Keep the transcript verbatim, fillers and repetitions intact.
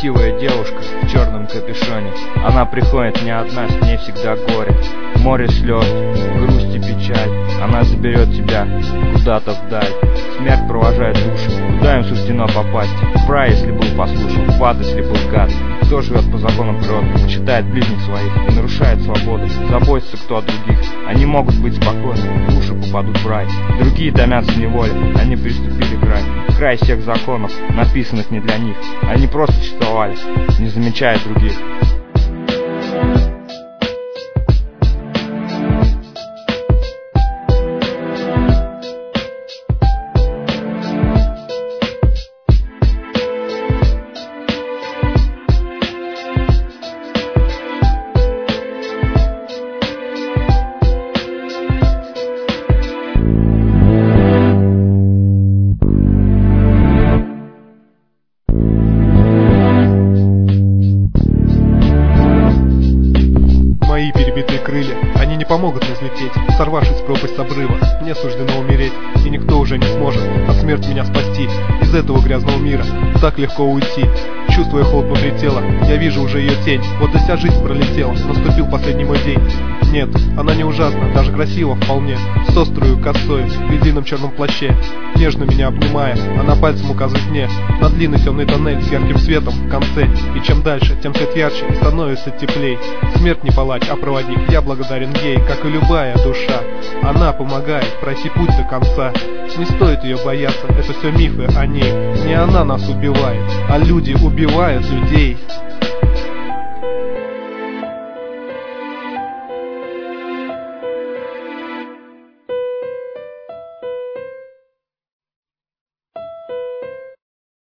Красивая девушка в черном капюшоне. Она приходит не одна, с ней всегда горе. Море слез, грусть и печаль. Она заберет тебя куда-то вдаль. Смерть провожает души, куда им суждено попасть. В рай, если был послушен, в ад, если был гад. Кто живет по законам природы, почитает ближних своих и нарушает свободу, заботится кто о других. Они могут быть спокойны, души попадут в рай. Другие томятся в неволе, они приступили край. Край всех законов, написанных не для них. Они просто существовали, не замечая других. Мои перебитые крылья, они не помогут мне взлететь. Сорвавшись в пропасть обрыва, мне суждено умереть. И никто уже не сможет от смерти меня спасти. Из этого грязного мира так легко уйти. Чувствуя холод внутри тела, я вижу уже ее тень. Вот и вся жизнь пролетела, наступил последний мой день. Нет, она не ужасна, даже красива вполне. С острую косой, в длинном черном плаще. Нежно меня обнимая, она пальцем указывает мне на длинный темный тоннель с ярким светом в конце. И чем дальше, тем свет ярче и становится теплей. Смерть не палач, а проводник, я благодарен ей, как и любая душа. Она помогает пройти путь до конца. Не стоит ее бояться, это все мифы о ней. Не она нас убивает, а люди убивают людей.